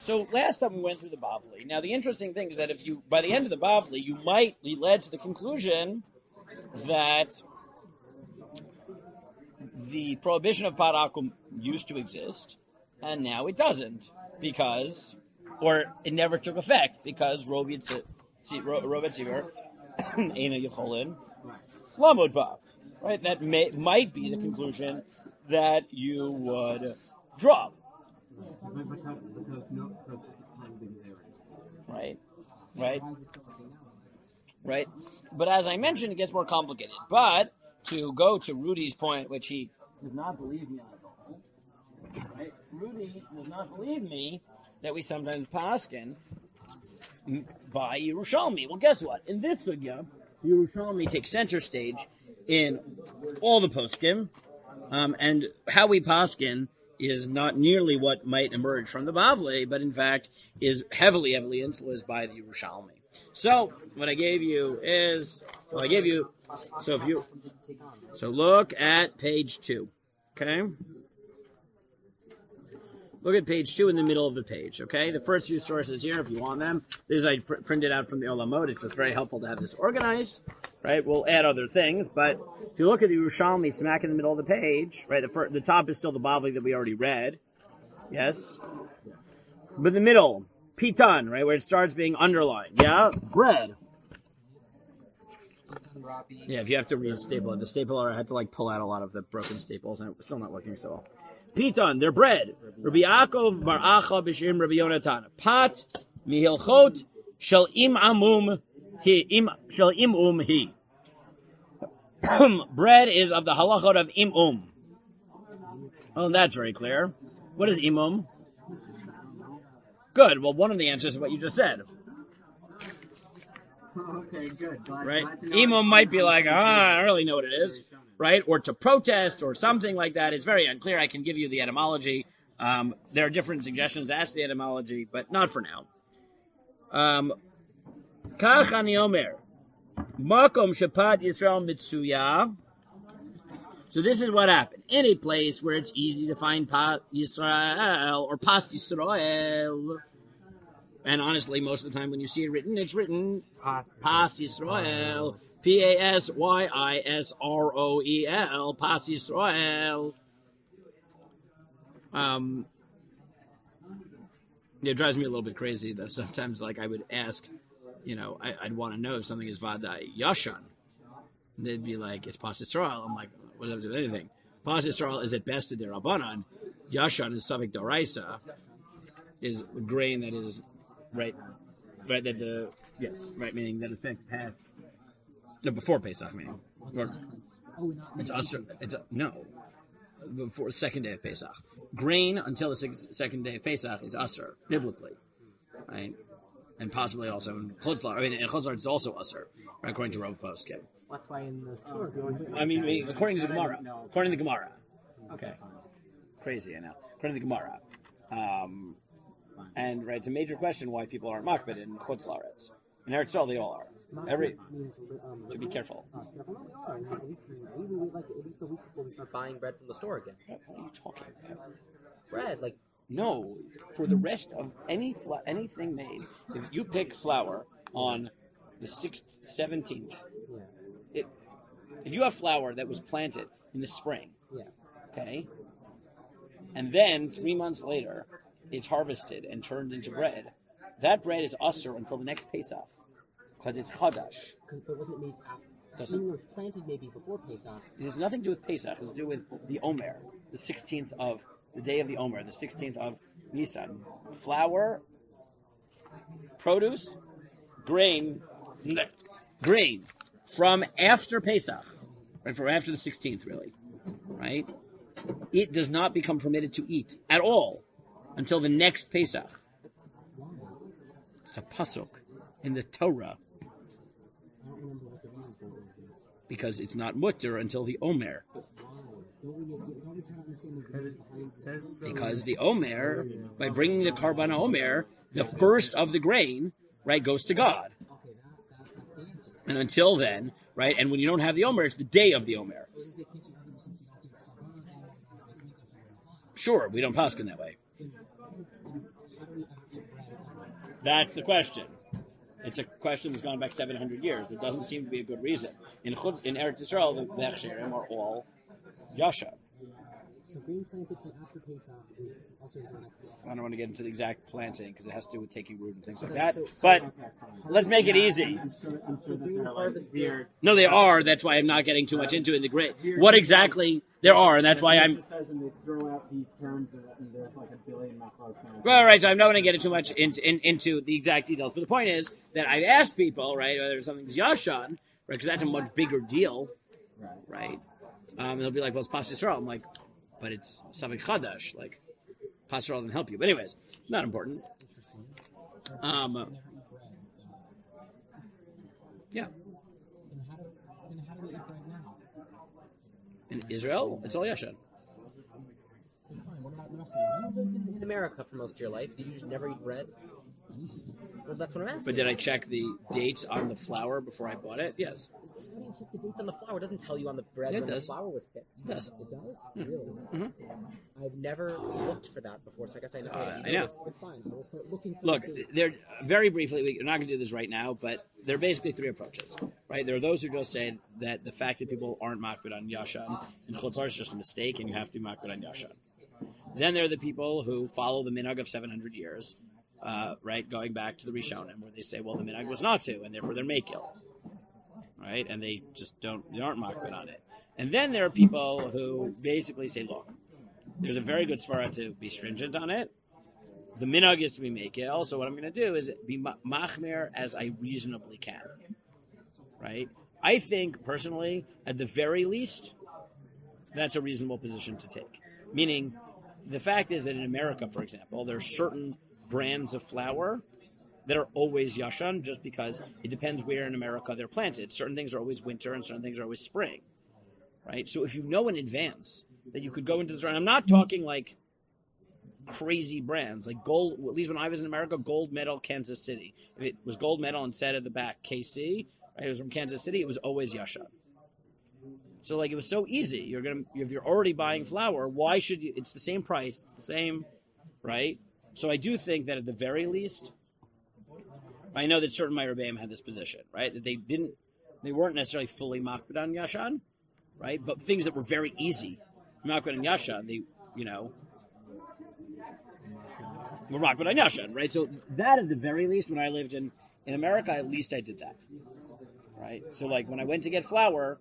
So last time we went through the Bavli. Now the interesting thing is that if you, by the end of the Bavli, you might be led to the conclusion that the prohibition of parakum used to exist, and now it doesn't, because, or it never took effect, because Rovet Siver, Eina Yecholin, Lamud Bav. Right? That might be the conclusion that you would draw. Right? But as I mentioned, it gets more complicated. But to go to Rudy's point, which he does not believe me on at all, right? Rudy does not believe me that we sometimes paskin by Yerushalmi. Well, guess what? In this sugya, Yerushalmi takes center stage in all the poskim, and how we paskin is not nearly what might emerge from the Bavli, but in fact is heavily influenced by the Yerushalmi. So what I gave you is, so look at page 2, okay? Look at page 2 in the middle of the page, okay? The first few sources here, if you want them, this I printed out from the Olamot. It's just very helpful to have this organized, right? We'll add other things, but if you look at the Yerushalmi smack in the middle of the page, right, the top is still the Bavli that we already read, yes? But the middle, Pitan, right, where it starts being underlined, yeah? Bread. Yeah, if you have to re-staple it. The stapler, I had to pull out a lot of the broken staples, and it's still not working so well. Pitan, they're bread. Rabbi Yaakov Bar Acha b'Shem Rabbi Yonatan. Pat mihilchot shel im'um hi. Bread is of the halachot of im'um. Oh, that's very clear. What is im'um? Good. Well, one of the answers is what you just said. Okay, good. Right? Im'um might be like, I don't really know what it is. Right? Or to protest or something like that. It's very unclear. I can give you the etymology. There are different suggestions as to the etymology, but not for now. Kach ani omer. Makom shepat Yisrael mitsuya. So this is what happened. In a place where it's easy to find Pat Yisrael or Pas Yisrael, and honestly, most of the time when you see it written, it's written Pas Yisrael, P-A-S-Y-I-S-R-O-E-L, Pas Yisrael. It drives me a little bit crazy, though. Sometimes, I would ask, I'd want to know if something is Vadai Yashan. They'd be like, it's Pas Yisrael. I'm like, what does it do with anything? Pas Yisrael is at best a Derabanan. Yashan is Safek Doraisa, is grain that is right, meaning that it's past, before Pesach, meaning. It's also, before the second day of Pesach. Grain until the second day of Pesach is Asr, biblically, right? And possibly also in Chutzlar. In Chutzlar it's also Asr, right, according to Rav Poskim. That's why in the stores according to the Gemara. According to the Gemara. Okay. Crazy, I know. According to the Gemara. And, right, it's a major question why people aren't makbid in Chutz La'aretz. In Eretz Yisrael, they all are. To be careful. At least a week before we start buying bread from the store again. What are you talking about? Bread, No, for the rest of anything made, if you pick flour on the 6th, 17th, if you have flour that was planted in the spring, okay, and then 3 months later, it's harvested and turned into bread, that bread is usher until the next Pesach, because it's chadash. But wasn't it made after? It was planted maybe before Pesach. It has nothing to do with Pesach. It has to do with the Omer, the 16th of the day of the Omer, the 16th of Nisan. Flour, produce, grain from after Pesach, right? From after the 16th, really, right? It does not become permitted to eat at all until the next Pesach. It's a pasuk in the Torah. I don't remember what the reason for it is. Because it's not mutter until the Omer. Because the Omer, by bringing the Karban Omer, the first of the grain, right, goes to God. And until then, right, and when you don't have the Omer, it's the day of the Omer. Sure, we don't paskin that way. That's the question. It's a question that's gone back 700 years. There doesn't seem to be a good reason. In Eretz Yisrael, the Hechsherim are all Yashan. So green planted from after Pesach is also until next Pesach. I don't want to get into the exact planting because it has to do with taking root and things like that. But let's make it easy. No, they are. That's why I'm not getting too much into it in the grid. What exactly there are, and that's why I'm. It says and they throw out these terms and there's like a billion machlokes. Well, right. So I'm not going to get too much into the exact details. But the point is that I've asked people, right, whether something's Yashan, right, because that's a much bigger deal, right? And they'll be like, well, it's Pas Yisrael. I'm like, but it's Savik Chadash. Like, Pas Yisrael doesn't help you. But anyways, not important. Yeah. Then how do we eat bread now? In Israel, it's all Yashan. What about the rest of the world? You lived in America for most of your life. Did you just never eat bread? Easy. Well, that's what I'm asking. But did I check the dates on the flour before I bought it? Yes. How do you check the dates on the flour? It doesn't tell you on the bread It when does. the flour was picked. It does. It does? Mm-hmm. Really? Mm-hmm. I've never looked for that before, so I guess I never. I know. But fine, I will start looking for Look, the date. they're very briefly. We're not going to do this right now, but there are basically three approaches, right? There are those who just say that the fact that people aren't makbid on Yashan and Chutz La'aretz is just a mistake, and you have to be makbid on Yashan. Then there are the people who follow the minhag of 700 years, right, going back to the Rishonim, where they say, well, the minhag was not to, and therefore they're makil, right? And they just they aren't makbid on it. And then there are people who basically say, look, there's a very good svara to be stringent on it. The minhag is to be makil, so what I'm going to do is be machmir as I reasonably can, right? I think, personally, at the very least, that's a reasonable position to take. Meaning, the fact is that in America, for example, there are certain brands of flour that are always Yashan just because it depends where in America they're planted. Certain things are always winter and certain things are always spring, right? So if you know in advance that you could go into the store, and I'm not talking like crazy brands, like gold, at least when I was in America, Gold Medal Kansas City. If it was Gold Medal and said at the back KC, right, it was from Kansas City, it was always Yashan. So like it was so easy. If you're already buying flour, why should you? It's the same price, it's the same, right? So I do think that at the very least, I know that certain Meir Rebbeim had this position, right? That they weren't necessarily fully makbid on Yashan, right? But things that were very easy, makbid on Yashan, they, were makbid on Yashan, right? So that at the very least, when I lived in America, at least I did that, right? So like when I went to get flour.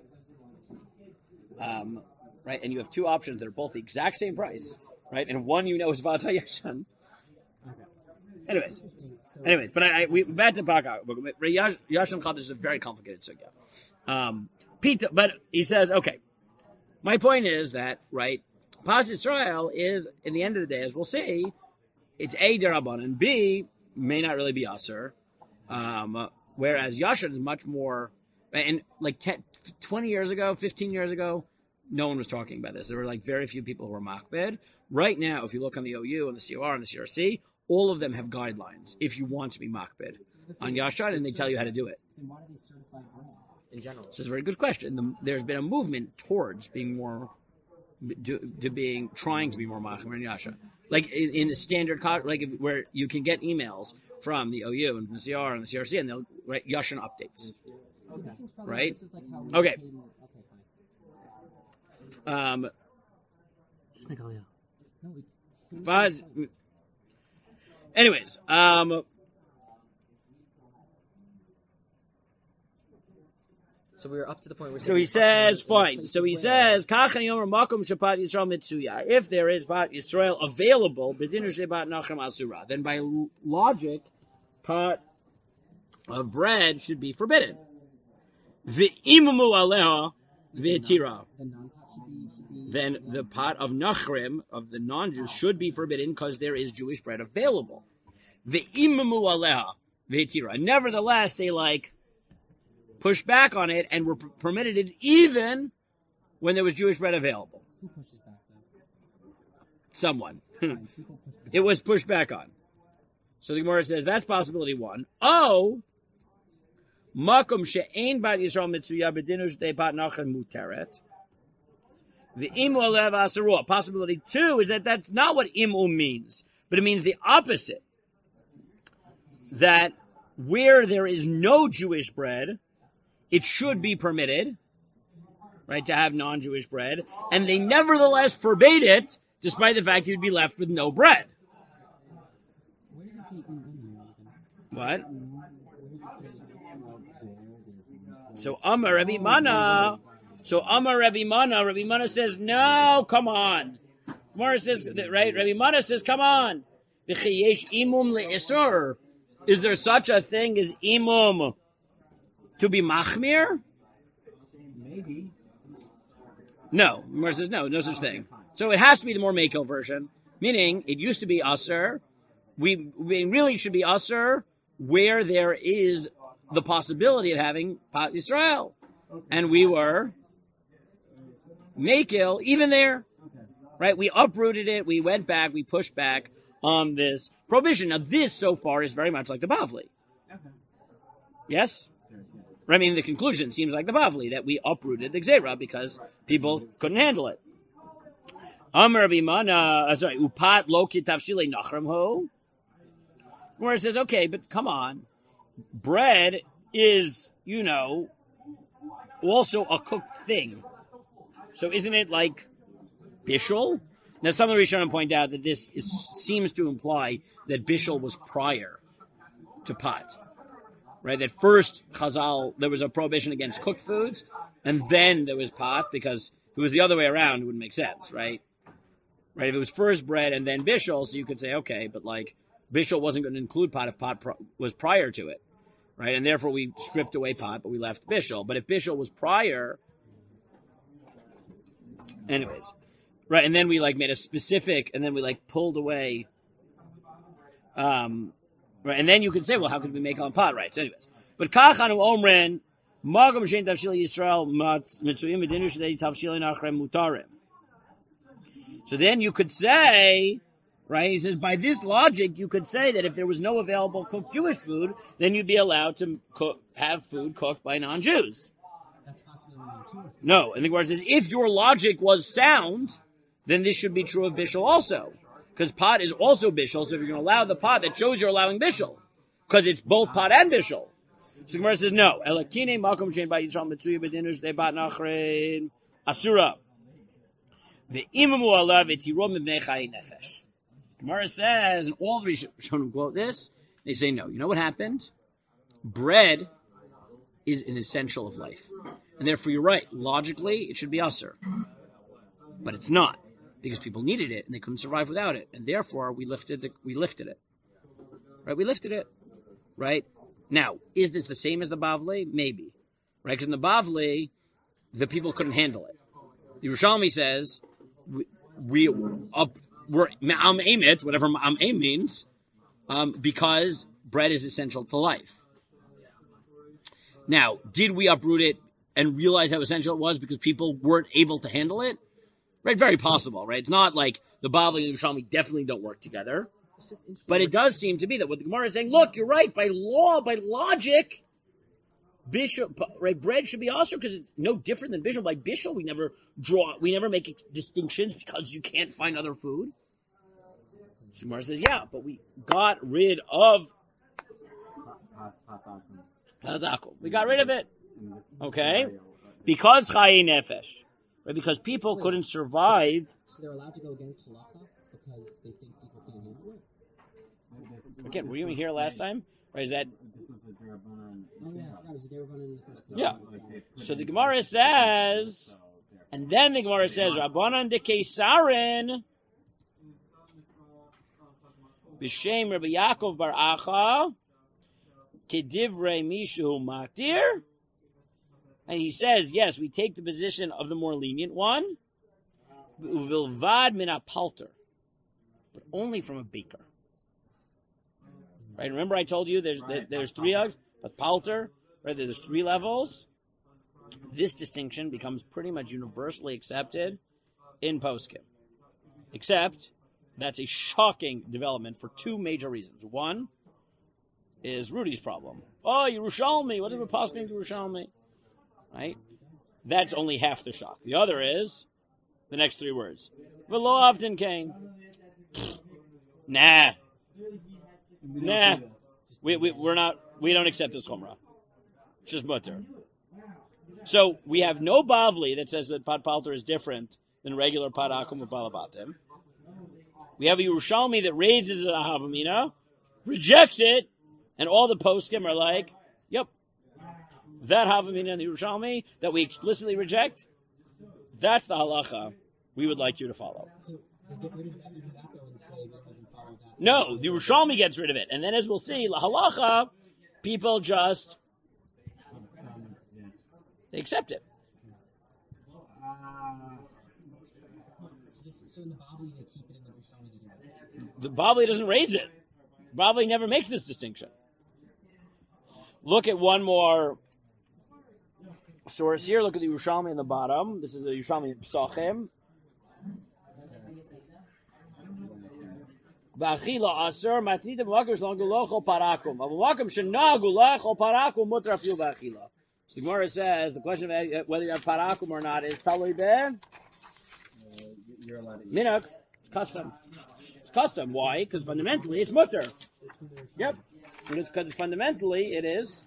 Right, and you have two options that are both the exact same price, right? And one is Vata Yashan. Okay. Anyways, but we back to Baka. Yashan Chadash is a very complicated sugya. Pita, but he says, okay. My point is that Pas Yisrael is, in the end of the day, as we'll see, it's A derabban and B may not really be aser, whereas Yashan is much more. And like 20 years ago, 15 years ago, no one was talking about this. There were like very few people who were makbid. Right now, if you look on the OU and the COR and the CRC, all of them have guidelines if you want to be makbid on Yashan, and they tell you how to do it. Then why do they certify bread in general? So it's a very good question. There's been a movement towards being more, trying to be more makbid in Yashan. Like in the standard, where you can get emails from the OU and from the CR and the CRC, and they'll write Yashan updates. Right? Okay. Anyways, so we were up to the point where. So he says, fine. So he says, if there is Pat Yisrael available, then by logic, pot of bread should be forbidden. V'imamu aleha v'tira. Then the pot of nachrim, of the non-Jews, should be forbidden because there is Jewish bread available. V'imamu aleha v'tira. Nevertheless, they pushed back on it and were permitted it even when there was Jewish bread available. Who pushes back then? Someone. It was pushed back on. So the Gemara says that's possibility one. Oh, makom she'ein bat Yisrael mitzuya b'dinu shtei bat nachem muteret. The imu alev asarua. Possibility two is that that's not what imu means, but it means the opposite. that where there is no Jewish bread, it should be permitted, right, to have non-Jewish bread, and they nevertheless forbade it, despite the fact you'd be left with no bread. What? So Amar Rabbi Mana. Rabbi Mana says, no, come on. Gemara says, right? Rabbi Mana says, come on. Is there such a thing as imum to be machmir? Maybe. No. Gemara says, no such thing. So it has to be the more Mako version, meaning it used to be Asr. We really should be Asr where there is the possibility of having Pat Yisrael. Okay. And we were Makil even there. Okay. Right? We uprooted it, we went back, we pushed back on this prohibition. Now this so far is very much like the Bavli. Okay. Yes? Sure, yeah. I mean, the conclusion seems like the Bavli, that we uprooted the Gzeira because people couldn't handle it. Amar Bimana, Upat Loki Tavshile Nachram Ho. Where it says, okay, but come on. Bread is, also a cooked thing. So isn't it like bishul? Now, some of the Rishonim point out that this seems to imply that bishul was prior to pot. Right? That first Chazal, there was a prohibition against cooked foods, and then there was pot, because if it was the other way around, it wouldn't make sense, right? Right? If it was first bread and then bishul, so you could say, okay, but like, bishul wasn't going to include pot if pot was prior to it, right? And therefore we stripped away pot, but we left bishul. But if bishul was prior, anyways, right? And then we like made a specific, and then we like pulled away, right? And then you could say, well, how could we make on pot, right? So anyways, but kachanu omren magam shein tavshil Yisrael mitzuyim medinu shdei tavshil nachrem mutarim. So then you could say, right? He says, by this logic, you could say that if there was no available cooked Jewish food, then you'd be allowed to have food cooked by non-Jews. No, and the Gemara says, if your logic was sound, then this should be true of bishul also. Because pot is also bishul, so if you're going to allow the pot, that shows you're allowing bishul. Because it's both pot and bishul. So the Gemara says, no. Elakine makom shein ba Yisrael mitzuya b'dinus de bat nachrein asura. Ve'imamu alav etirom mibnei chayi nefesh. Gemara says, and all the Rishonim quote this, they say, no. You know what happened? Bread is an essential of life. And therefore, you're right. Logically, it should be Asr. But it's not. Because people needed it, and they couldn't survive without it. And therefore, we lifted it. Right? We lifted it. Right? Now, is this the same as the Bavli? Maybe. Right? Because in the Bavli, the people couldn't handle it. The Yerushalmi says, we're ma'am it, whatever ma'am means, because bread is essential to life. Now, did we uproot it and realize how essential it was because people weren't able to handle it? Right, very possible, right? It's not like the Bavli and the Yerushalmi definitely don't work together. But it does seem to be that what the Gemara is saying, look, you're right, by law, by logic, bread should be also because it's no different than bishul. By bishul, we never make distinctions because you can't find other food. So Gemara says, yeah, but we got rid of Hazakum. We got rid of it. Okay? Because Chayi Nefesh. Right? Because people couldn't survive. So they're allowed to go against halakha because they think people can't handle it? Again, were you even here last time? Right? Is that... This was a Derabbanan. Oh, yeah, it was a Derabbanan in the first place. Yeah. So the Gemara says, and then the Gemara says, Rabbanan de Kesarin, B'Shem Rabbi Yaakov Bar Acha, Kedivrei Mishu Matir. And he says, yes, we take the position of the more lenient one, Uvilvad min palter, but only from a baker. Right? Remember I told you there's three hugs, but palter, right? There's three levels. This distinction becomes pretty much universally accepted in poskim. Except that's a shocking development for two major reasons. One is Rudy's problem. Oh, Yerushalmi, what is the poskim to Yerushalmi? Right? That's only half the shock. The other is the next three words. V'lo often came. Nah. We don't accept this chumrah. It's just mutter. So we have no bavli that says that pat palter is different than regular pat akum with balabatim. We have a Yerushalmi that raises a havamina, rejects it, and all the poskim are like, yep, that havamina in the Yerushalmi that we explicitly reject, that's the halacha we would like you to follow. No, the Yerushalmi gets rid of it. And then as we'll see, la halacha, people just, they accept it. So in the Bavli, they keep it in the Yerushalmi. The Bavli doesn't raise it. Bavli never makes this distinction. Look at one more source here. Look at the Yerushalmi in the bottom. This is a Yerushalmi Psachim. Ba'achila asur matnita b'makam shalom gulochol parakum. B'makam shenagu lechol parakum mutar afil ba'achila. So the Gemara says the question of whether you have parakum or not is talui be minhag. It's custom. It's custom. Why? Because fundamentally it's mutar. Yep. Because fundamentally it is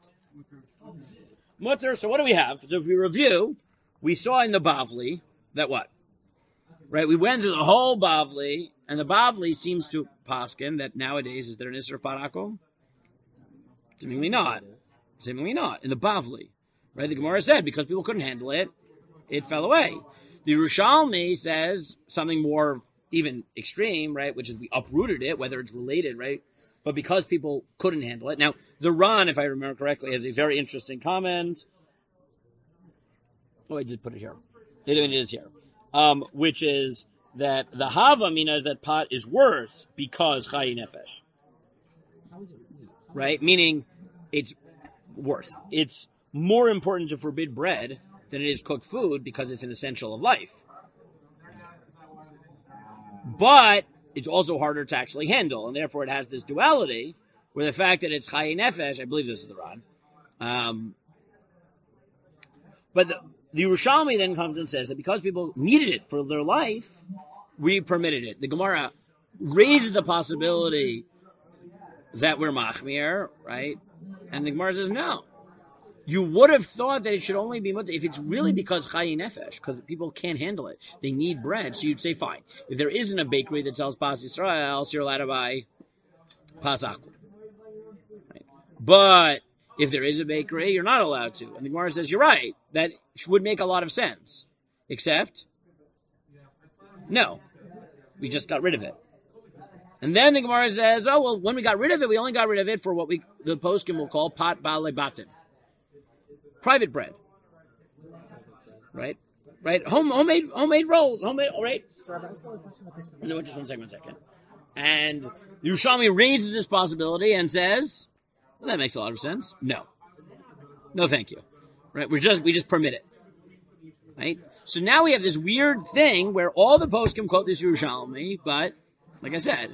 mutar. So what do we have? So if we review, we saw in the Bavli that what? Right? We went through the whole Bavli, and the Bavli seems to paskin that nowadays is there an Isser Parakum? Seemingly not. Seemingly not. In the Bavli. Right? The Gemara said because people couldn't handle it, it fell away. The Yerushalmi says something more even extreme, right? Which is we uprooted it, whether it's related, right? But because people couldn't handle it. Now, the Ran, if I remember correctly, has a very interesting comment. Oh, I did put it here. It is here. Which is that the Havamina is that pot is worse because Chayi Nefesh. How is it? Right? Meaning, it's worse. It's more important to forbid bread than it is cooked food because it's an essential of life. But it's also harder to actually handle, and therefore it has this duality where the fact that it's Chayi Nefesh, I believe this is the Ran. But the Yerushalmi then comes and says that because people needed it for their life, we permitted it. The Gemara raises the possibility that we're machmir, right? And the Gemara says no. You would have thought that it should only be mutter if it's really because Chayi Nefesh, because people can't handle it. They need bread, so you'd say fine. If there isn't a bakery that sells Pas Yisrael, so you're allowed to buy Pas Akum. Right? But if there is a bakery, you're not allowed to. And the Gemara says, you're right. That would make a lot of sense. Except, no. We just got rid of it. And then the Gemara says, oh, well, when we got rid of it, we only got rid of it for what the poskim will call pat bale batim. Private bread. Right? Right? Homemade rolls. Homemade, all right? No, just one second. And Yerushalmi raises this possibility and says, well, that makes a lot of sense. No, thank you. Right? We just permit it. Right? So now we have this weird thing where all the poskim quote this Yerushalmi, but like I said,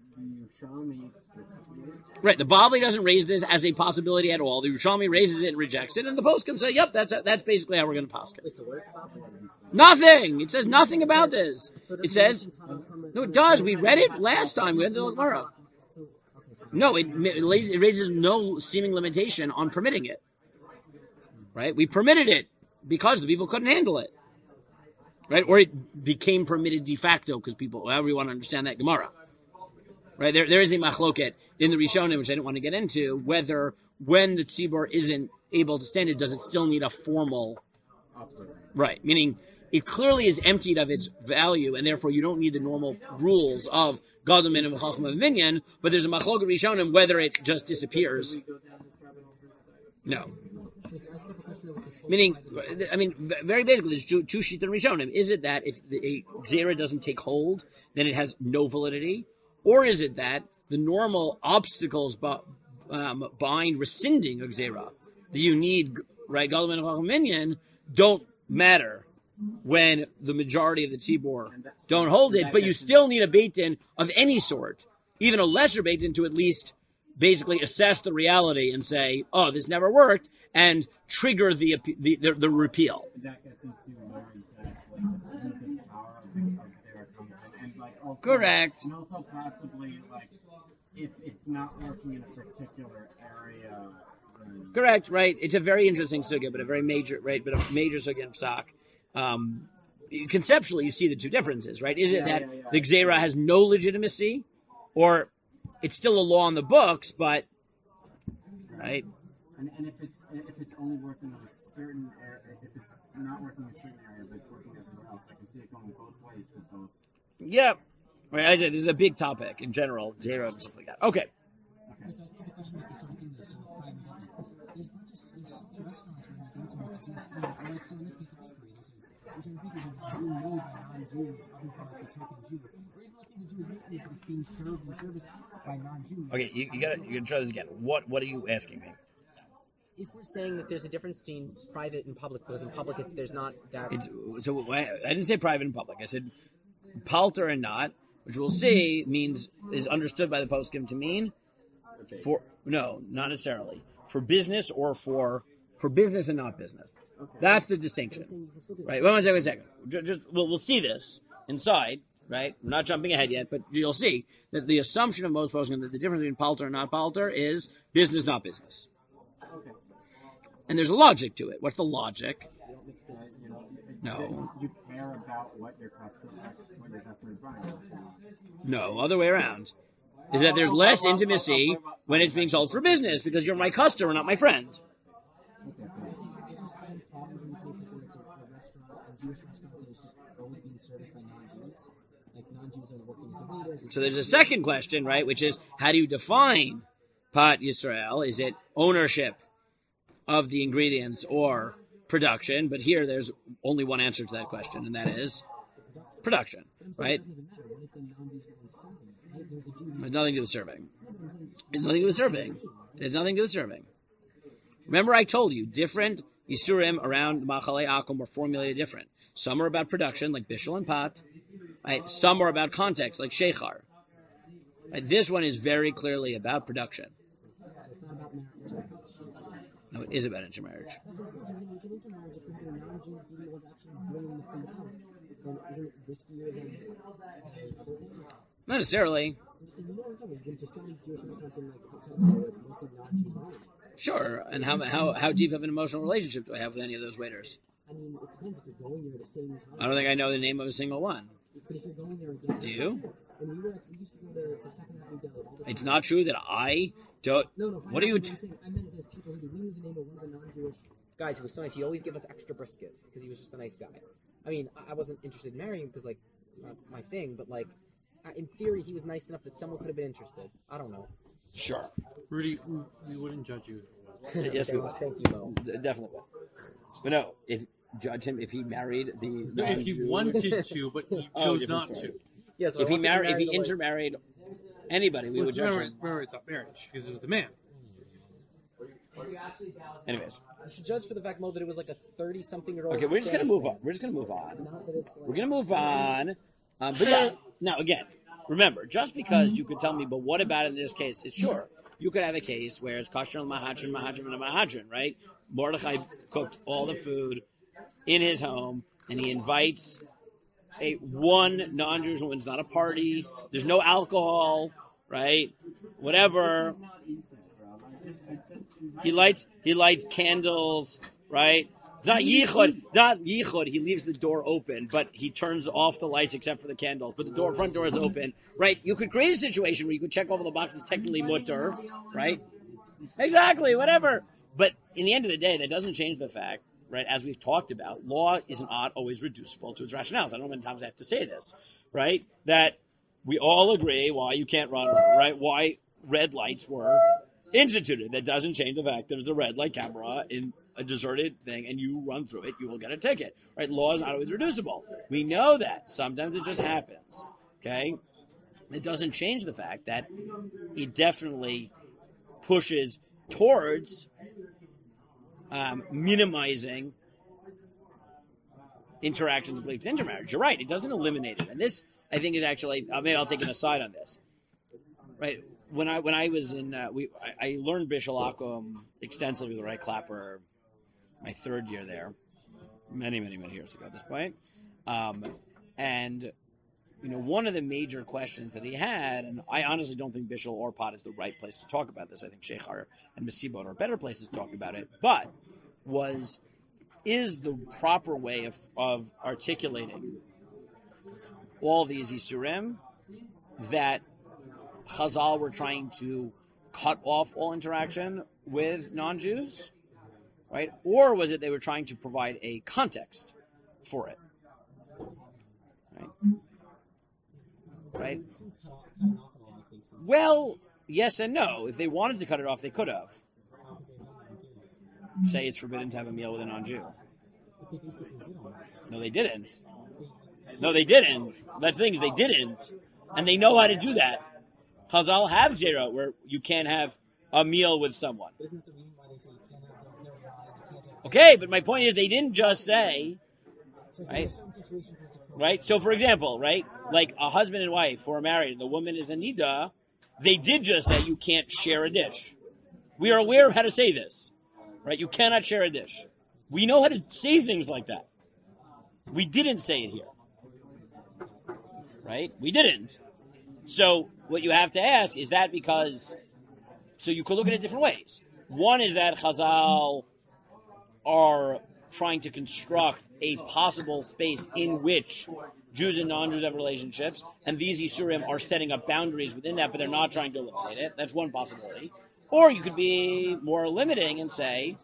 right? The Bavli doesn't raise this as a possibility at all. The Yerushalmi raises it and rejects it, and the poskim say, "Yep, that's basically how we're going to paskin." Nothing. It says nothing about this. It says no. It does. We read it last time. We read the Gemara. No, it raises no seeming limitation on permitting it. Right? We permitted it because the people couldn't handle it. Right? Or it became permitted de facto because people, however you want to understand that Gemara. Right? There is a machloket in the Rishonim, which I didn't want to get into, whether when the tzibor isn't able to stand it, does it still need a formal... Right. Meaning, it clearly is emptied of its value, and therefore you don't need the normal rules of Gadol Minyan and Chacham Minyan, but there's a machloket Rishonim whether it just disappears. No. Meaning, I mean, very basically, there's two shittim Rishonim. Is it that if a Gzera doesn't take hold, then it has no validity? Or is it that the normal obstacles behind rescinding a Gzera that you need, right, Gadol Minyan and Chacham Minyan, don't matter when the majority of the tzibor don't hold it, but you still need a Beit Din of any sort, even a lesser Beit Din, to at least basically assess the reality and say, oh, this never worked, and trigger the repeal. That gets into more into limited power of Xera comes in, and also, correct. And also possibly if it's not working in a particular area. Correct, right? It's a very interesting sugya, but a very major, right? But a major sugya in Psak. Conceptually, you see the two differences, right? Is it that the Gzeira has no legitimacy, or it's still a law in the books, but right? And if it's only working in a certain area, if it's not working in a certain area, but it's working everywhere else, I can see it going both ways for both. Yeah, right. I said this is a big topic in general, Gzeira and stuff like that. Okay. There's also a question about this sort of thing, though. So with private event, there's not just there's so many restaurants where you go to it's Jewish food, or like so in this case a bakery. There's a bakery that's being made by non-Jews, other than like the token Jew, or even let's say the Jew is making it, but it's being served and serviced by non-Jews. Okay, you gotta try this again. What are you asking me? If we're saying that there's a difference between private and public, because in public there's not that. I didn't say private and public. I said palter and not, which we'll see is understood by the poskim to mean not necessarily for business or for business and not business. Okay. That's the distinction, right? One second. We'll see this inside, right? We're not jumping ahead yet, but you'll see that the assumption of most poskim that the difference between palter and not palter is business, not business. Okay. And there's a logic to it. What's the logic? No. You care about what your customer is buying. No, other way around. Is that there's less intimacy when it's being sold for business because you're my customer, not my friend. So there's a second question, right, which is how do you define Pat Yisrael? Is it ownership of the ingredients or production? But here there's only one answer to that question, and that is production, right? There's nothing to do with serving. There's nothing to do with serving. There's nothing to do with serving. Remember I told you, different Yisurim around Machalei Akum were formulated different. Some are about production, like Bishul and Pat. Right? Some are about context, like Sheikhar. Right? This one is very clearly about production. No, it is about intermarriage. Not necessarily. Sure. And how deep of an emotional relationship do I have with any of those waiters? I mean, it depends if you're going there at the same time. I don't think I know the name of a single one. But if you're going there again, do you? When we used to go to Second Avenue Deli all the time. It's not true that I don't. No. What are you? I meant there's people who do. We knew the name of one of the non-Jewish guys who was so nice. He always gave us extra brisket because he was just a nice guy. I mean, I wasn't interested in marrying him because, like, not my thing, but, like, in theory, he was nice enough that someone could have been interested. I don't know. Sure. Rudy, we wouldn't judge you. Yes, we would. Thank you, Mo. Definitely would. But no, judge him if he married the. No, if he wanted to, but he chose not to. Yeah, so if he intermarried anybody, we would judge him. Remember, it's not marriage because it was the man. Anyways, you should judge for the fact, Mo, that it was like a 30-something-year-old. Okay, we're just gonna move on. We're gonna move on. But yeah, now again, remember, just because you could tell me, but what about in this case? It's sure. You could have a case where it's kosher and mahadran, right? Mordechai cooked all the food in his home, and he invites one non-Jewish woman. It's not a party. There's no alcohol, right? Whatever. He lights candles, right? It's not yichud. He leaves the door open, but he turns off the lights except for the candles. But the front door is open, right? You could create a situation where you could check all the boxes, technically mutter, right? Exactly, whatever. But in the end of the day, that doesn't change the fact, right? As we've talked about, law is not always reducible to its rationales. I don't know how many times I have to say this, right? That we all agree why you can't run, right? Why red lights were instituted. That doesn't change the fact that there's a red light camera in a deserted thing and you run through it, you will get a ticket, right? Law is not always reducible. We know that. Sometimes it just happens, okay? It doesn't change the fact that it definitely pushes towards minimizing interactions with intermarriage. You're right. It doesn't eliminate it. And this, I think, is actually, maybe I'll take an aside on this, right? When I was in, I learned Bishul Akum extensively with Ray Clapper my third year there, many years ago at this point. And one of the major questions that he had, and I honestly don't think Bishul or Pot is the right place to talk about this. I think Sheikhar and Masibot are better places to talk about it. But is the proper way of articulating all these Yisurim that Chazal were trying to cut off all interaction with non-Jews, right? Or was it they were trying to provide a context for it, right? Well, yes and no. If they wanted to cut it off, they could have. Say it's forbidden to have a meal with a non-Jew. No, they didn't. No, they didn't. That's the thing, is they didn't. And they know how to do that. Chazal have Zera where you can't have a meal with someone. Okay, but my point is they didn't just say, right? Right? So, for example, right? Like a husband and wife who are married and the woman is a nida, they did just say you can't share a dish. We are aware of how to say this, right? You cannot share a dish. We know how to say things like that. We didn't say it here, right? We didn't. So what you have to ask is that because, so you could look at it different ways. One is that Chazal are trying to construct a possible space in which Jews and non-Jews have relationships, and these Yisurim are setting up boundaries within that, but they're not trying to eliminate it. That's one possibility. Or you could be more limiting and say,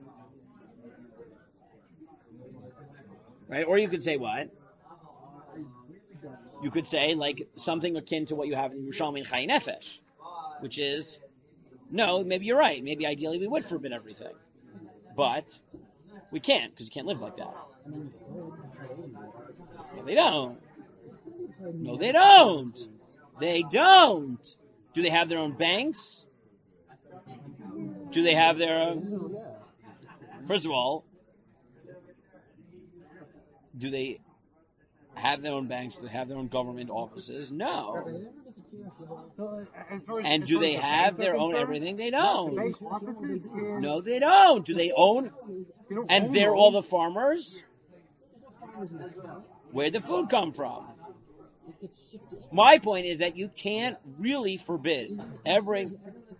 right? Or you could say what? You could say, like, something akin to what you have in Yerushalmi and Chai Nefesh, which is, no, maybe you're right. Maybe ideally we would forbid everything. But we can't, because you can't live like that. No, they don't. No, they don't. They don't. Do they have their own banks? Do they have their own... First of all, do they have their own banks? Do they have their own government offices? No. And do they have their own everything? They don't. No, they don't. Do they own? And they're all the farmers? Where'd the food come from? My point is that you can't really forbid every...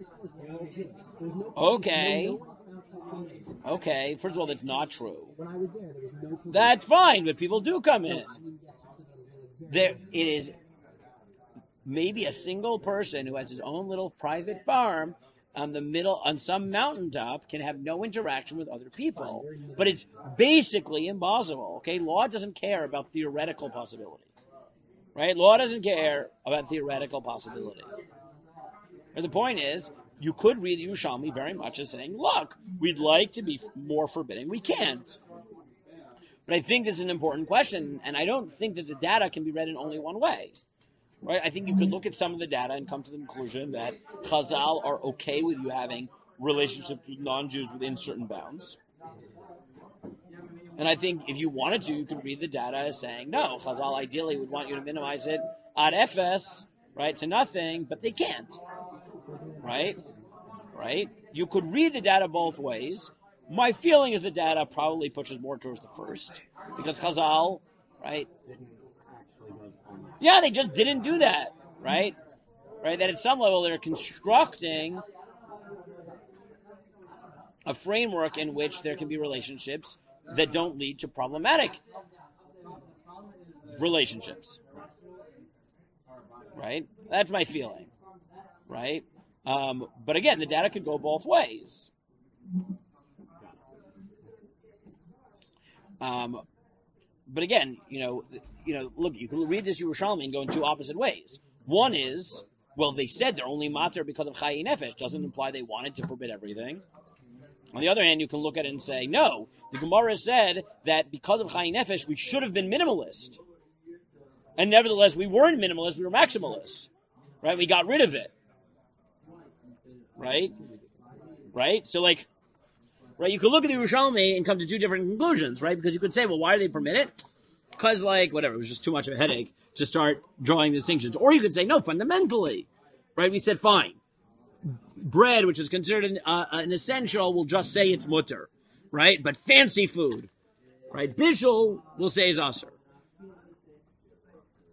Okay. Okay. First of all, that's not true. That's fine, but people do come in. It is maybe a single person who has his own little private farm on some mountaintop can have no interaction with other people. But it's basically impossible. Okay, law doesn't care about theoretical possibility. Right? Law doesn't care about theoretical possibility. And the point is, you could read Yerushalmi very much as saying, look, we'd like to be more forbidding. We can't. But I think this is an important question, and I don't think that the data can be read in only one way. Right? I think you could look at some of the data and come to the conclusion that Chazal are okay with you having relationships with non-Jews within certain bounds. And I think if you wanted to, you could read the data as saying, no, Chazal ideally would want you to minimize it ad efes, right, to nothing, but they can't. Right? Right? You could read the data both ways. My feeling is the data probably pushes more towards the first. Because Chazal, right? Yeah, they just didn't do that, right? Right? That at some level they're constructing a framework in which there can be relationships that don't lead to problematic relationships. Right? That's my feeling. Right? But again, the data could go both ways. But again, look, you can read this Yerushalmi and go in two opposite ways. One is, well, they said they're only mater because of Chai Nefesh. Doesn't imply they wanted to forbid everything. On the other hand, you can look at it and say, no, the Gemara said that because of Chai Nefesh, we should have been minimalist. And nevertheless, we weren't minimalist, we were maximalist. Right? We got rid of it. Right? Right? So, right, you could look at the Yerushalmi and come to two different conclusions, right? Because you could say, well, why do they permit it? Because, whatever, it was just too much of a headache to start drawing distinctions. Or you could say, no, fundamentally, right? We said, fine. Bread, which is considered an essential, will just say it's mutter, right? But fancy food, right? Bishul will say is asr.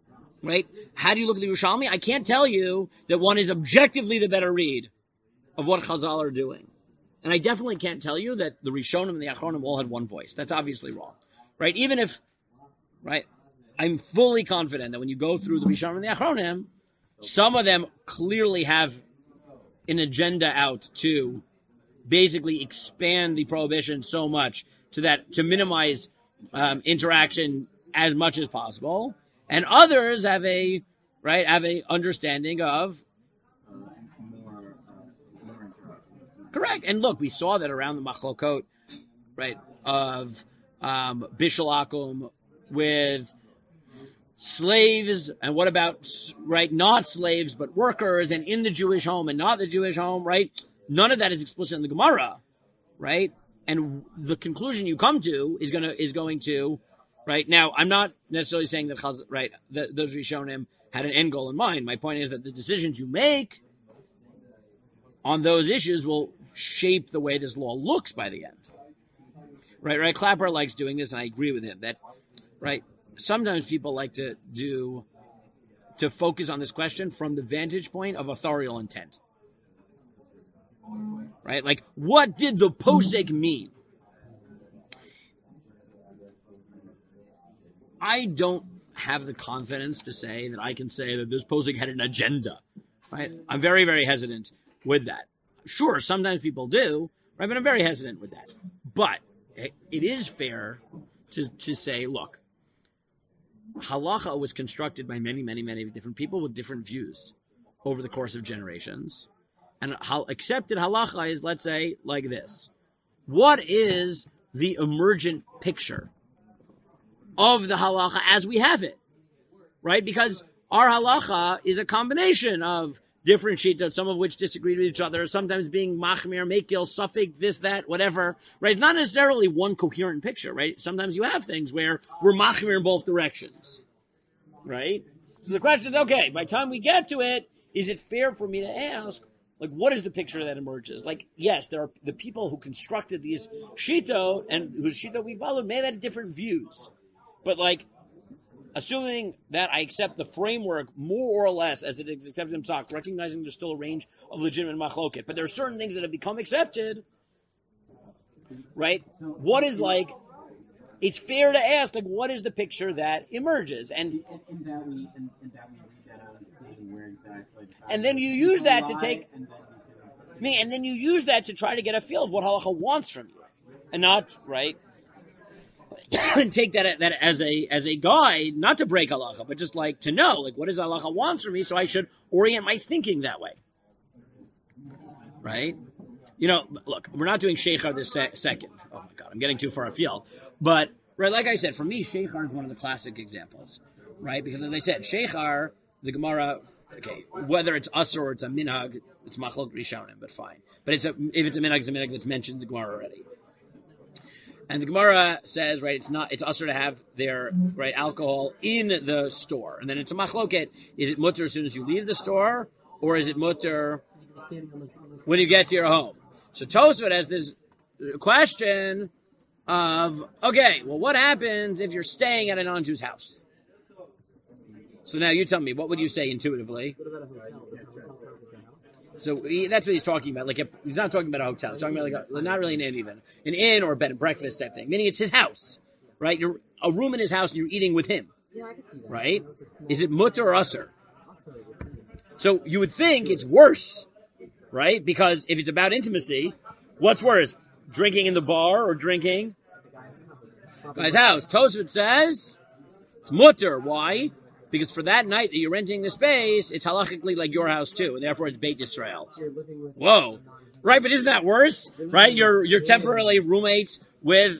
right? How do you look at the Yerushalmi? I can't tell you that one is objectively the better read of what Chazal are doing. And I definitely can't tell you that the Rishonim and the Achronim all had one voice. That's obviously wrong, right? Even if, right, I'm fully confident that when you go through the Rishonim and the Achronim, some of them clearly have an agenda out to basically expand the prohibition so much to minimize interaction as much as possible, and others have a understanding of more interaction. correct. And look, we saw that around the machlokot, right, of Bishul Akum with slaves, and what about, right, not slaves, but workers, and in the Jewish home and not the Jewish home, right? None of that is explicit in the Gemara, right? And the conclusion you come to is going to, right? Now, I'm not necessarily saying that, right, those Rishonim had an end goal in mind. My point is that the decisions you make on those issues will shape the way this law looks by the end. Right? Clapper likes doing this, and I agree with him that, right, sometimes people like to focus on this question from the vantage point of authorial intent. Right? Like, what did the posek mean? I don't have the confidence to say that I can say that this posek had an agenda. Right? I'm very, very hesitant with that. Sure, sometimes people do, right? But I'm very hesitant with that. But it is fair to say, look, halacha was constructed by many, many, many different people with different views over the course of generations. And accepted halacha is, let's say, like this. What is the emergent picture of the halacha as we have it? Right? Because our halacha is a combination of different shittot, some of which disagree with each other, sometimes being machmir, mekil, suffix, this, that, whatever, right? It's not necessarily one coherent picture, right? Sometimes you have things where we're machmir in both directions, right? So the question is, okay, by the time we get to it, is it fair for me to ask, like, what is the picture that emerges? Like, yes, there are the people who constructed these shittot and whose shittot we followed may have had different views, but like, assuming that I accept the framework more or less as it is accepted in Psak, recognizing there's still a range of legitimate machloket, but there are certain things that have become accepted, right? What is like, it's fair to ask, like, what is the picture that emerges? And In that we read that out and see where exactly. And then you use that to take, And then we can and then you use that to try to get a feel of what halacha wants from you, and not, right? And take that as a guide, not to break halacha, but just like to know, like, what does halacha wants from me, so I should orient my thinking that way, right? You know, look, we're not doing sheikhar this second. Oh my God, I'm getting too far afield. But right, like I said, for me, sheikhar is one of the classic examples, right? Because as I said, sheikhar, the Gemara, okay, whether it's usher or it's a minhag, it's machlok rishonim, but fine. But if it's a minhag that's mentioned in the Gemara already. And the Gemara says, right, it's usher to have their, right, alcohol in the store. And then it's a machloket. Is it mutter as soon as you leave the store? Or is it mutter when you get to your home? So Tosfot has this question of, okay, well, what happens if you're staying at a non-Jew's house? So now you tell me, what would you say intuitively? What about a hotel? Does a hotel count as their house? So that's what he's talking about. Like, he's not talking about a hotel. He's talking about not really an inn even. An inn or a bed and breakfast type thing. Meaning it's his house, right? You're a room in his house and you're eating with him, Yeah, I can see that. right? It's a small- Is it mutter or usser? Also, we'll see. So you would think it's worse, right? Because if it's about intimacy, what's worse? Drinking in the bar or drinking The guy's house? Tosfot says it's mutter. Why? Because for that night that you're renting the space, it's halachically like your house too, and therefore it's Beit Yisrael. You're living with Whoa. Right, but isn't that worse? Right? You're temporarily roommates with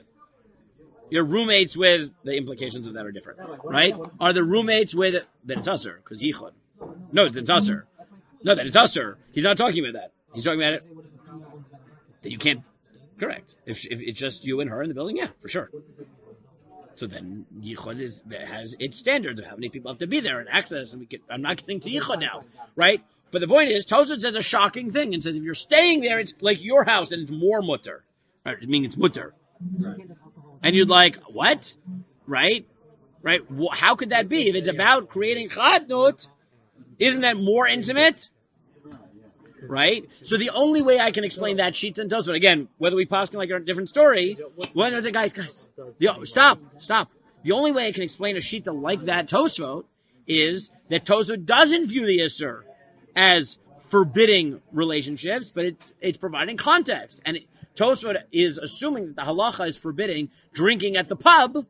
the implications of that are different. Right? Are the roommates with then it's usher, because yichud. No, that's usher. No, that it's usher. He's not talking about that. He's talking about it What if a female owns a bed and breakfast? that you can't. Correct. If it's just you and her in the building, yeah, for sure. So then yichud has its standards of how many people have to be there and access, and I'm not getting to yichud now, right? But the point is, Tosfot says a shocking thing and says if you're staying there, it's like your house and it's more mutter. Right? I mean, it's mutter. So you can't have alcohol. And you'd like, what? Right? right? How could that be? If it's about creating chadnut, isn't that more intimate? Right? So the only way I can explain that Shita and Tosfot, again, whether we pass like a different story, guys, stop. The only way I can explain a Shita like that Tosfot is that Tosfot doesn't view the Isser as forbidding relationships, but it's providing context. And Tosfot is assuming that the halacha is forbidding drinking at the pub,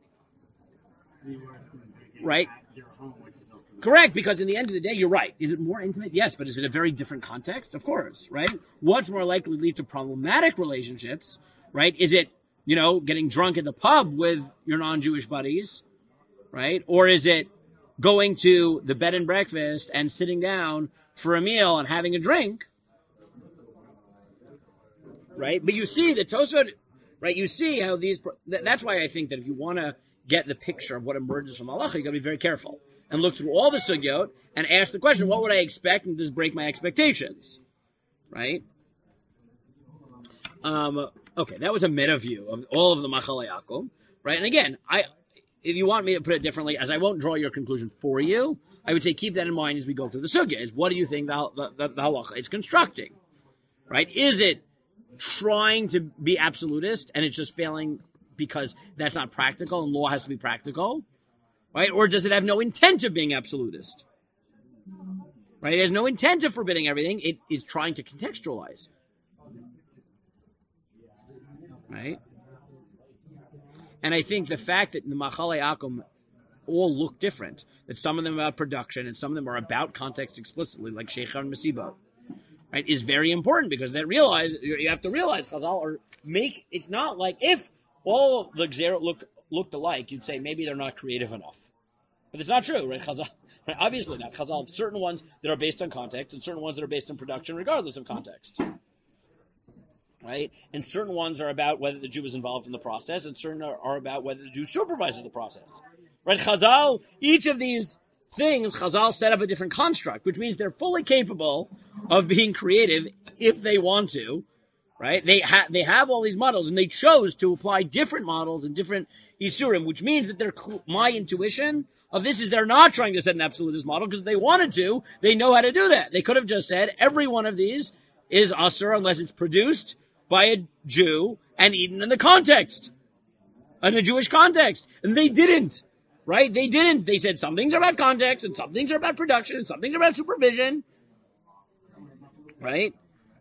right? Correct, because in the end of the day, you're right. Is it more intimate? Yes, but is it a very different context? Of course, right? What's more likely to lead to problematic relationships, right? Is it, getting drunk at the pub with your non-Jewish buddies, right? Or is it going to the bed and breakfast and sitting down for a meal and having a drink, right? But you see that Tosfot, right? You see how that's why I think that if you want to get the picture of what emerges from halacha, you got to be very careful and look through all the sugyot and ask the question, what would I expect, and does this break my expectations, right? Okay, that was a meta view of all of the Machal Yaakov, right? And again, if you want me to put it differently, as I won't draw your conclusion for you, I would say keep that in mind as we go through the sugya. Is what do you think the halacha is constructing, right? Is it trying to be absolutist and it's just failing because that's not practical and law has to be practical, right? Or does it have no intent of being absolutist, right? It has no intent of forbidding everything. It is trying to contextualize, right? And I think the fact that the Machal Yaakov all look different, that some of them are about production and some of them are about context explicitly, like Sheikhar and Masiba, right, is very important because you have to realize Chazal it's not like if all the Gzerot looked alike, you'd say maybe they're not creative enough. But it's not true, right? Chazal, right? Obviously not. Chazal have certain ones that are based on context and certain ones that are based on production regardless of context. Right? And certain ones are about whether the Jew is involved in the process, and certain are about whether the Jew supervises the process. Right? Chazal, each of these things, Chazal set up a different construct, which means they're fully capable of being creative if they want to. Right? They have all these models, and they chose to apply different models and different Isurim, which means that my intuition of this is they're not trying to set an absolutist model, because if they wanted to, they know how to do that. They could have just said every one of these is Asur unless it's produced by a Jew and eaten in the context, in a Jewish context. And they didn't, right? They didn't. They said some things are about context and some things are about production and some things are about supervision, right?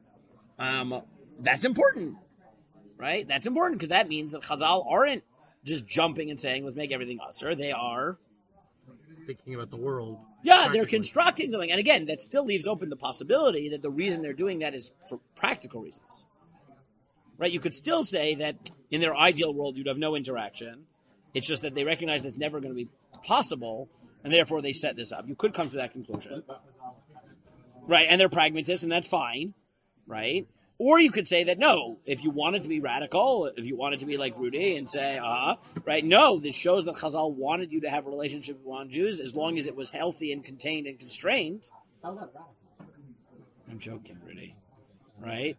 That's important, right? That's important because that means that Chazal aren't just jumping and saying, let's make everything Asur. They are thinking about the world. Yeah, they're constructing something. And again, that still leaves open the possibility that the reason they're doing that is for practical reasons. Right, you could still say that in their ideal world you'd have no interaction. It's just that they recognize it's never going to be possible, and therefore they set this up. You could come to that conclusion. Right, and they're pragmatists, and that's fine. Right? Or you could say that no, if you wanted to be radical, if you wanted to be like Rudy and say, right, no, this shows that Chazal wanted you to have a relationship with non-Jews as long as it was healthy and contained and constrained. How's that radical? I'm joking, Rudy. Right?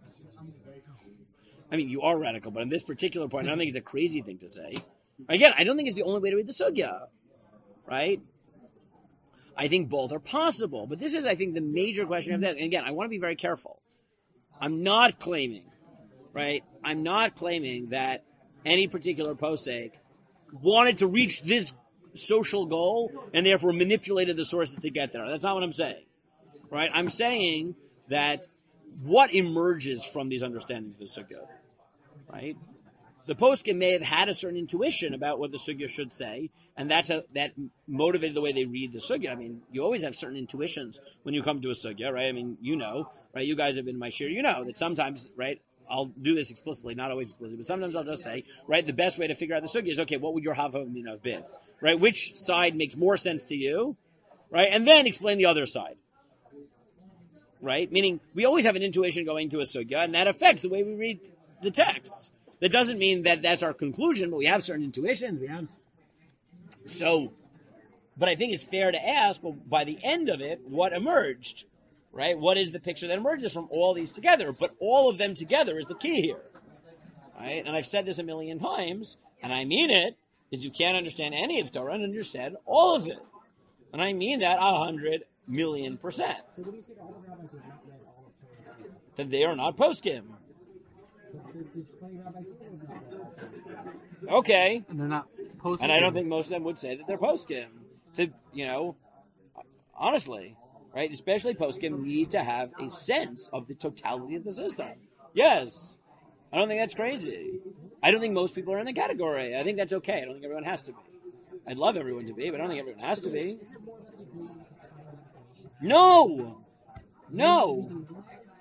I mean, you are radical, but on this particular point, I don't think it's a crazy thing to say. Again, I don't think it's the only way to read the sugya, right? I think both are possible, but this is, I think, the major question you have to ask. And again, I want to be very careful. I'm not claiming, right? I'm not claiming that any particular posek wanted to reach this social goal and therefore manipulated the sources to get there. That's not what I'm saying, right? I'm saying that what emerges from these understandings of the sugya, right? The poskim may have had a certain intuition about what the sugya should say, and that motivated the way they read the sugya. I mean, you always have certain intuitions when you come to a sugya, right? I mean, right? You guys have been in my shir, that sometimes, right? I'll do this explicitly, not always explicitly, but sometimes I'll just say, right? The best way to figure out the sugya is, okay, what would your hava have been, right? Which side makes more sense to you, right? And then explain the other side. Right? Meaning, we always have an intuition going to a sugya, and that affects the way we read the texts. That doesn't mean that that's our conclusion, but we have certain intuitions. But I think it's fair to ask, well, by the end of it, what emerged? Right? What is the picture that emerges from all these together? But all of them together is the key here. Right? And I've said this a million times, and I mean it, is you can't understand any of Torah and understand all of it. And I mean that 100,000,000%. So what do you say to all the rabbis who have not read all of Torah? That they are not poskim. There's plenty of rabbis who have not read all of Torah. Okay. And they're not posting. And I don't think most of them would say that they're poskim. That, honestly, right? Especially poskim need to have a sense of the totality of the system. Yes. I don't think that's crazy. I don't think most people are in the category. I think that's okay. I don't think everyone has to be. I'd love everyone to be, but I don't think everyone has to be. Is it more about the ability to find information? No. No. Everything memorized?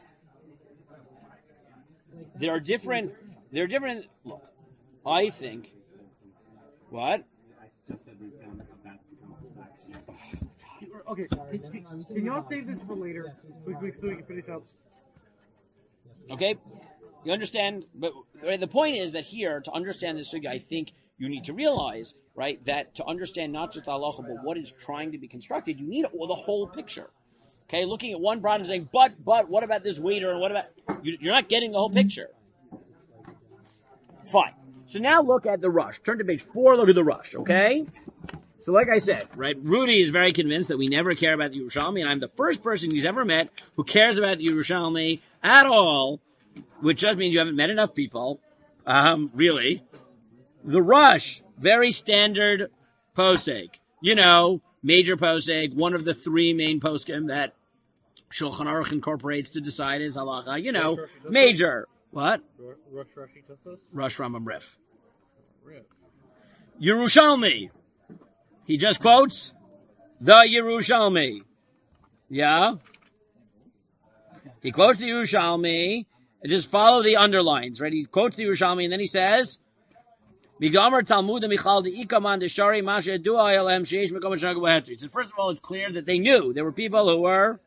Like, that's There are a different. thing. There are different. Look, I think. What? I just said we've done about to come up with that. Okay, Sorry, never mind. We can move y'all on. save this for later? Yes, we can We, move we, on. so we can finish up. Yes, we Okay. You understand? But right, the point is that here, to understand this sugya, I think you need to realize, right, that to understand not just the halacha, but what is trying to be constructed, you need the whole picture. Okay, looking at one broad and saying, but, what about this waiter, and what about... You're not getting the whole picture. Fine. So now look at the rush. Turn to page 4, look at the rush, okay? So like I said, right, Rudy is very convinced that we never care about the Yerushalmi, and I'm the first person he's ever met who cares about the Yerushalmi at all, which just means you haven't met enough people, really. The rush, very standard posek. Major posek, one of the 3 main poskim that Shulchan Aruch incorporates to decide his halacha. Major. What? Rush Rashi Tosfos? Rush Rambam Rif. Rif. Yerushalmi. He just quotes the Yerushalmi. Yeah? He quotes the Yerushalmi, and just follow the underlines, right? He quotes the Yerushalmi, and then he says, Migamar Talmud Michal de Ikaman de Shari Masha Dua Elem Sheish Mekom Shnagu Behetri. So first of all, it's clear that they knew there were people who were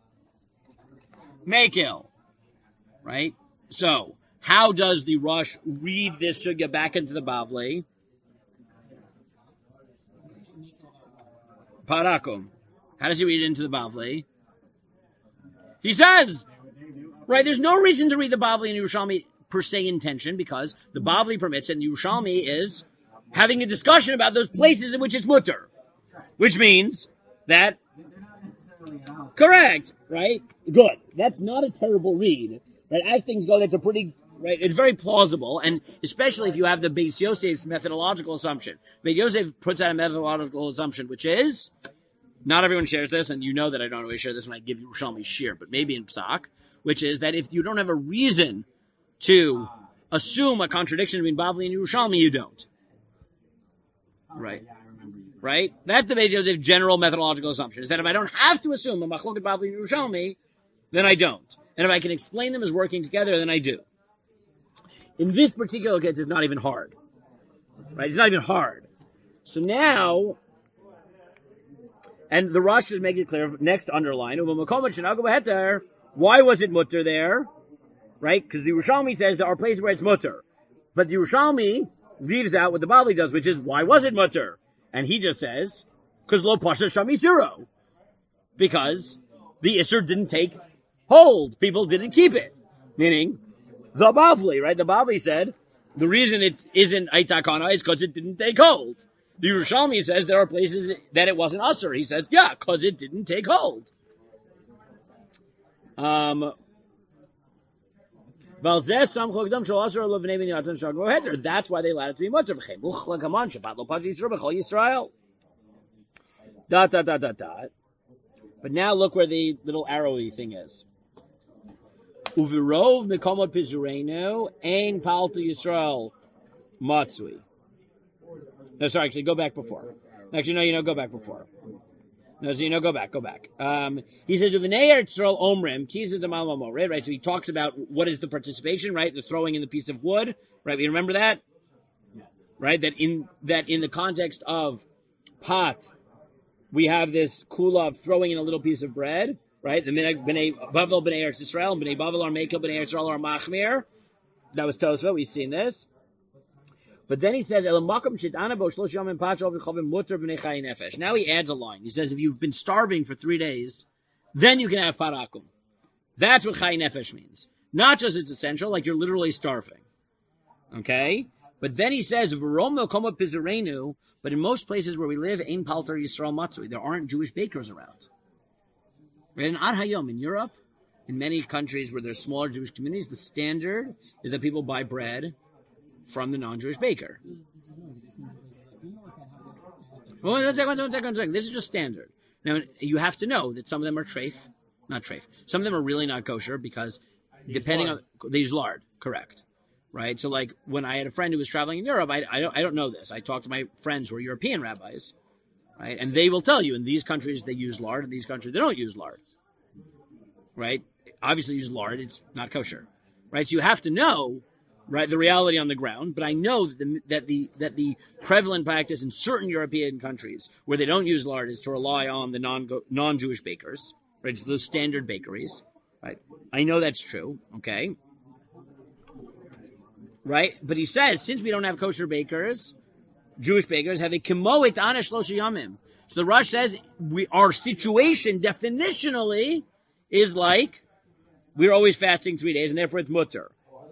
Mekil, right? So, how does the Rush read this sugya back into the Bavli? Parakum. How does he read it into the Bavli? He says, right, there's no reason to read the Bavli and Yerushalmi per se in tension, because the Bavli permits it, and Yerushalmi is having a discussion about those places in which it's mutter. Which means that... They're not necessarily out. Correct, right? Good. That's not a terrible read. Right? As things go, that's a pretty... Right? It's very plausible, and especially if you have the Beis Yosef's methodological assumption. Beis Yosef puts out a methodological assumption, which is... Not everyone shares this, and you know that I don't always share this when I give Yerushalmi shir, but maybe in Psak, which is that if you don't have a reason to assume a contradiction between Bavli and Yerushalmi, you don't. Right. Yeah, I remember you. Right? That's the Beis Yosef's general methodological assumption, is that if I don't have to assume a machloket Bavli and Yerushalmi, then I don't. And if I can explain them as working together, then I do. In this particular case, it's not even hard. Right? It's not even hard. So now... And the Rosh should make it clear, next underline, why was it mutter there? Right? Because the Yerushalmi says there are places where it's mutter. But the Yerushalmi leaves out what the Bavli does, which is, why was it mutter? And he just says, because lo pasha sham yisuro. Because the Isser didn't take hold. People didn't keep it. Meaning, the Bavli, right? The Bavli said, the reason it isn't Aitakana is because it didn't take hold. The Yerushalmi says there are places that it wasn't Usher. He says, yeah, because it didn't take hold. That's why they allowed it to be mutter. But now look where the little arrowy thing is. Uvirov mekomot pizurenu ein paltu Yisrael matzui. No, sorry, actually, go back before. Actually, no, go back before. No, so, go back. He says, right? So he talks about what is the participation, right? The throwing in the piece of wood, right? You remember that? Right? That in the context of pot, we have this kula of throwing in a little piece of bread, right? The Bnei Bavel, Bnei Eretz Yisrael, and Bnei Bavel are Mekil, Bnei Eretz Yisrael are Machmir. That was Tosfot, we've seen this. But then he says, now he adds a line. He says, if you've been starving for 3 days, then you can have parakum. That's what chay nefesh means. Not just it's essential, like you're literally starving. Okay? But then he says, "V'rom koma pizarenu." But in most places where we live, ein palter Yisrael matzui. There aren't Jewish bakers around. Right? In Ad Hayom, in Europe, in many countries where there's smaller Jewish communities, the standard is that people buy bread from the non-Jewish baker. This is annoying because this means in places like New York that have to Well, one second. This is just standard. Now, you have to know that some of them are not treif. Some of them are really not kosher because depending on, they use lard, correct. Right? So like when I had a friend who was traveling in Europe, I don't know this. I talked to my friends who are European rabbis, right? And they will tell you in these countries they use lard, in these countries they don't use lard. Right? Obviously use lard, it's not kosher. Right? So you have to know, right, the reality on the ground, but I know that the prevalent practice in certain European countries where they don't use lard is to rely on the non-Jewish bakers, right? So those standard bakeries, right? I know that's true, okay? Right? But he says, since we don't have kosher bakers, Jewish bakers have a kimoit anish lo yamim. So the Rush says our situation definitionally is like we're always fasting 3 days, and therefore it's mutter.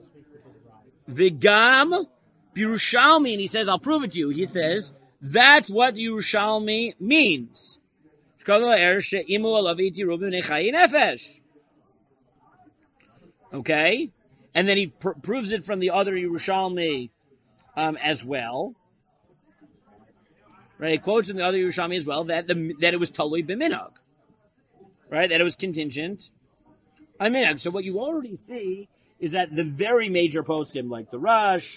Vigam Yerushalmi, and he says, I'll prove it to you. He says, that's what Yerushalmi means. Okay? And then he proves it from the other Yerushalmi as well. Right? He quotes in the other Yerushalmi as well that it was totally b'minhag. Right? That it was contingent on minhag. So what you already see is that the very major poskim, like the Rush,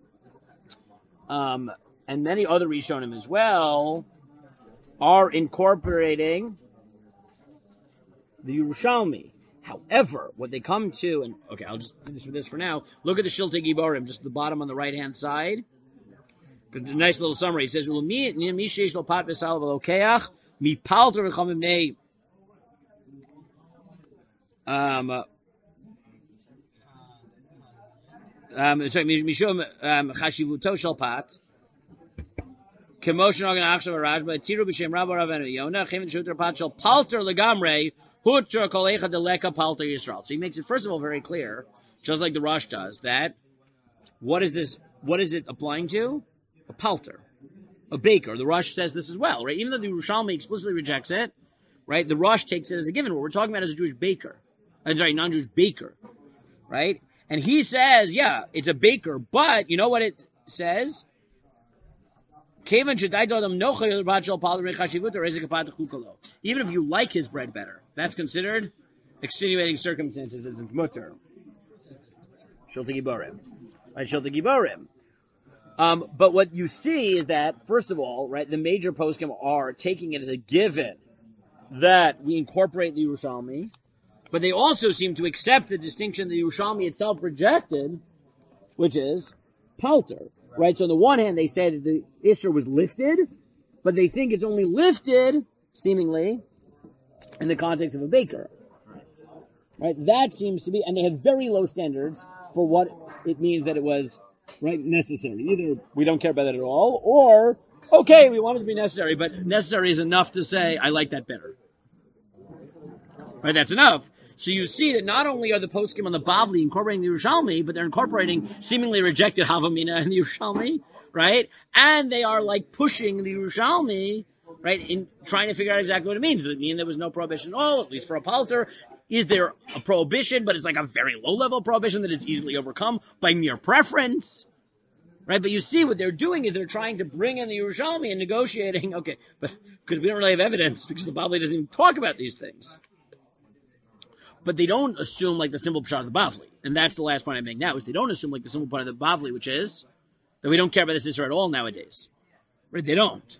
and many other Rishonim as well, are incorporating the Yerushalmi. However, what they come to, and okay, I'll just finish with this for now. Look at the Shiltei Giborim, just the bottom on the right-hand side. It's a nice little summary. It says, Mishum Chashivuto Shel Pat. Commotion organ achshav arajba tiru b'shem Rabbi Ravenu Yonah chivin shuter pat shel palter legamrei hutra kol echad deleka palter Yisrael. So he makes it first of all very clear, just like the Rosh does, that what is this? What is it applying to? A palter, a baker. The Rosh says this as well, right? Even though the Yerushalmi explicitly rejects it, right? The Rosh takes it as a given. What we're talking about is a Jewish baker. Non-Jewish baker, right? And he says, yeah, it's a baker, but you know what it says? Even if you like his bread better, that's considered extenuating circumstances as mutter. Shiltei Giborim. Right, Shiltei Giborim. But what you see is that, first of all, right, the major poskim are taking it as a given that we incorporate the Yerushalmi, but they also seem to accept the distinction the Yerushalmi itself rejected, which is palter. Right, so on the one hand, they say that the Isser was lifted, but they think it's only lifted, seemingly, in the context of a baker. Right, that seems to be, and they have very low standards for what it means that it was, right, necessary. Either we don't care about that at all, or, okay, we want it to be necessary, but necessary is enough to say, I like that better. Right, that's enough. So you see that not only are the poskim on the Bavli incorporating the Yerushalmi, but they're incorporating seemingly rejected Havamina and the Yerushalmi, right? And they are like pushing the Yerushalmi, right, in trying to figure out exactly what it means. Does it mean there was no prohibition at all, at least for a palter? Is there a prohibition, but it's like a very low-level prohibition that is easily overcome by mere preference? Right? But you see what they're doing is they're trying to bring in the Yerushalmi and negotiating, okay, but because we don't really have evidence, because the Bavli doesn't even talk about these things. But they don't assume like the simple pshat of the Bavli. And that's the last point I make now, is they don't assume like the simple part of the Bavli, which is that we don't care about this Isra at all nowadays. Right? They don't.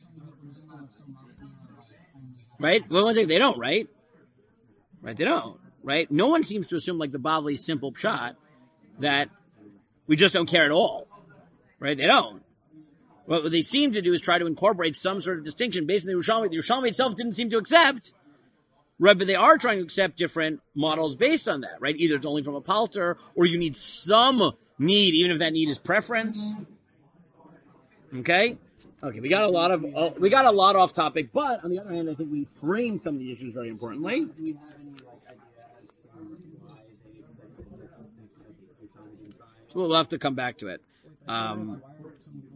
Right? Well, one second, they don't, right? Right? They don't. Right? No one seems to assume like the Bavli's simple pshat that we just don't care at all. Right? They don't. What they seem to do is try to incorporate some sort of distinction based on the Yerushalmi. The Yerushalmi itself didn't seem to accept. Right, but they are trying to accept different models based on that, right? Either it's only from a palter, or you need some need, even if that need is preference. Okay? Okay, we got a lot off topic, but on the other hand, I think we framed some of the issues very importantly. Do we have any idea as to why they accepted this instance of the Yerushalmi? So we'll have to come back to it. So why would someone